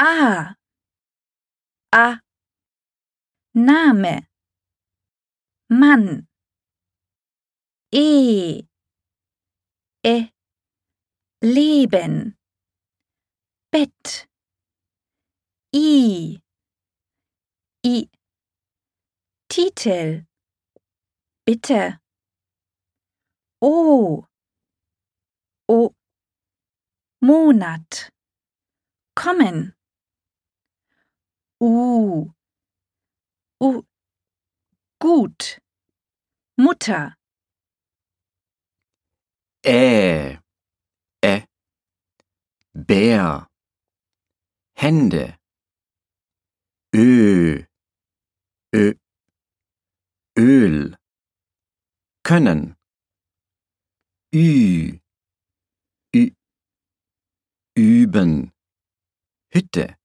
A. A. Name. Mann. E. Leben. Bett. I. Titel. Bitte. O. Monat. Kommen. Gut. Mutter. Bär. Hände. Öl. Können. Üben. Hütte.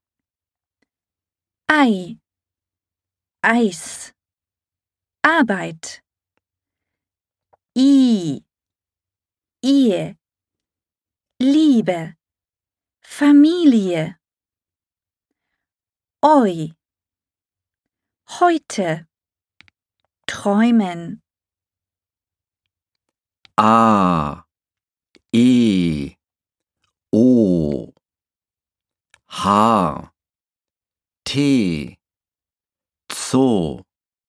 Ei. Eis. Arbeit. Ehe. Liebe. Familie. Heute. Träumen. A. E. O. H. T. Zoo.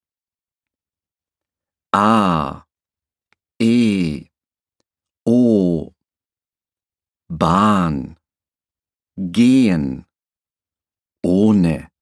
A. E. O. Bahn. Gehen. Ohne.